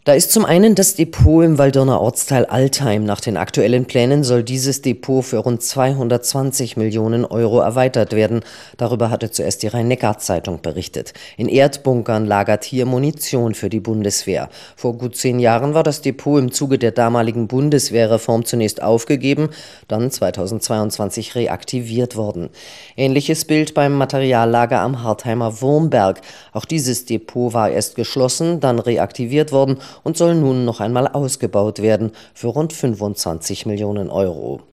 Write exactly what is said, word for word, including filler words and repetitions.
Da ist zum einen das Depot im Waldürner Ortsteil Altheim. Nach den aktuellen Plänen soll dieses Depot für rund zweihundertzwanzig Millionen Euro erweitert werden. Darüber hatte zuerst die Rhein-Neckar-Zeitung berichtet. In Erdbunkern lagert hier Munition für die Bundeswehr. Vor gut zehn Jahren war das Depot im Zuge der damaligen Bundeswehrreform zunächst aufgegeben, dann zweitausendzweiundzwanzig reaktiviert worden. Ähnliches Bild beim Materiallager am Hartheimer Wurmberg. Auch dieses Depot war erst geschlossen, dann reaktiviert worden und soll nun noch einmal ausgebaut werden für rund fünfundzwanzig Millionen Euro.